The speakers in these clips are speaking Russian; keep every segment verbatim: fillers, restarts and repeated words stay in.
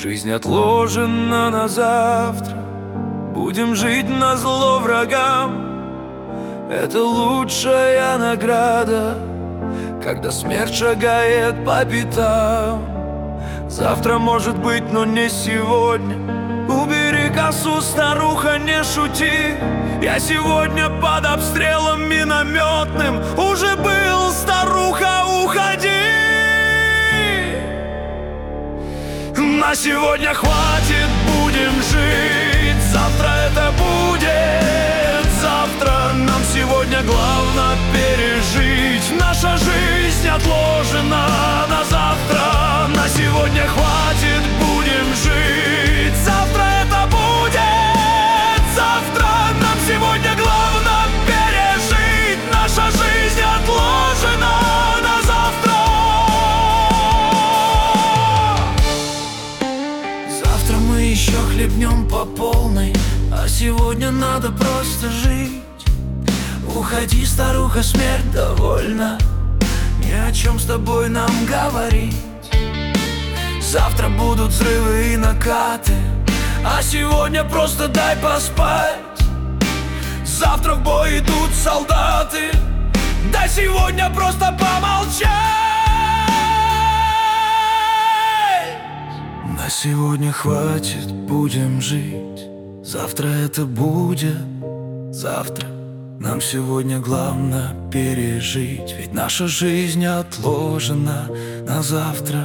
Жизнь отложена на завтра. Будем жить назло врагам. Это лучшая награда, когда смерть шагает по пятам. Завтра может быть, но не сегодня. Убери косу, старуха, не шути. Я сегодня под обстрелом минометным уже был, старуха, уходи. На сегодня хватит, будем жить. Завтра это будет. Завтра нам сегодня главное пережить. Наша жизнь отложена на завтра. На сегодня хватит, будем жить. Завтра это будет. Завтра нам сегодня главное пережить. Наша жизнь отложена на завтра. Завтра мы еще хлебнем по полной, а сегодня надо просто жить. Уходи, старуха, смерть довольна. Ни о чем с тобой нам говорить. Завтра будут взрывы и накаты, а сегодня просто дай поспать. Завтра в бой идут солдаты, дай сегодня просто помолчать. На сегодня хватит, будем жить. Завтра это будет. Завтра нам сегодня главное пережить. Ведь наша жизнь отложена на завтра.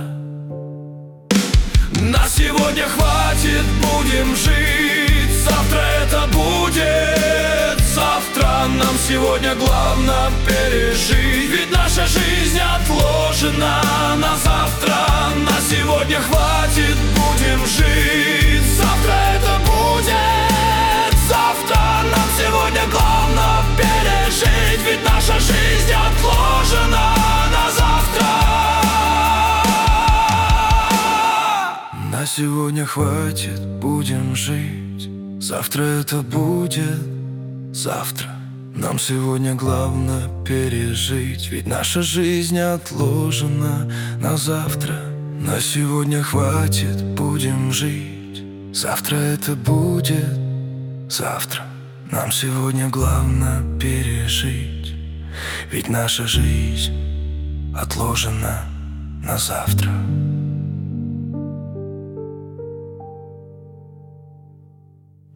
На сегодня хватит, будем жить. Завтра это будет. Завтра нам сегодня главное пережить. Ведь наша жизнь отложена на завтра. На сегодня хватит, будем жить. Завтра это будет. Завтра нам сегодня главное пережить. Ведь наша жизнь отложена на завтра. На сегодня хватит, будем жить. Завтра это будет. Завтра нам сегодня главное пережить. Ведь наша жизнь отложена на завтра. На сегодня хватит, будем жить. Завтра это будет. Завтра нам сегодня главное пережить. Ведь наша жизнь отложена на завтра.